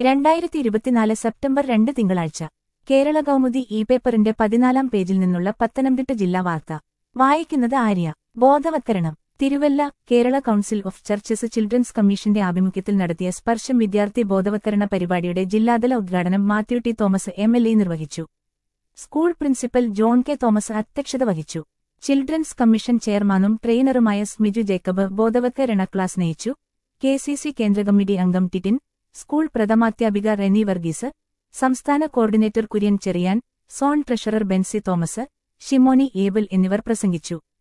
2024 September 2 തിങ്കളാഴ്ച കേരള കൗമുദി പേപ്പറിന്റെ 14-ാം പേജിൽ നിന്നുള്ള പത്തനംതിട്ട ജില്ലാ വാർത്ത വായിക്കുന്നത് ആര്യ. ബോധവത്കരണം. Thiruvalla Kerala council of churches children's കമ്മീഷന്റെ ആഭിമുഖ്യത്തിൽ നടത്തിയ സ്പർശം വിദ്യാർത്ഥി ബോധവത്കരണ പരിപാടിയുടെ ജില്ലാതല ഉദ്ഘാടനം മാത്യു ടി തോമസ് MLA നിർവഹിച്ചു. School principal John K Thomas അധ്യക്ഷത വഹിച്ചു. ചിൽഡ്രൻസ് കമ്മീഷൻ ചെയർമാനും ട്രെയിനറുമായ സ്മിജു ജേക്കബ് ബോധവത്കരണ ക്ലാസ് നയിച്ചു. KCC കേന്ദ്ര കമ്മിറ്റി അംഗം ടിറ്റിൻ, സ്കൂൾ പ്രഥമാധ്യാപിക റെനി വർഗീസ്, സംസ്ഥാന coordinator Kurian Cherian, zone treasurer Bency Thomas, Shimoni Abel എന്നിവർ പ്രസംഗിച്ചു.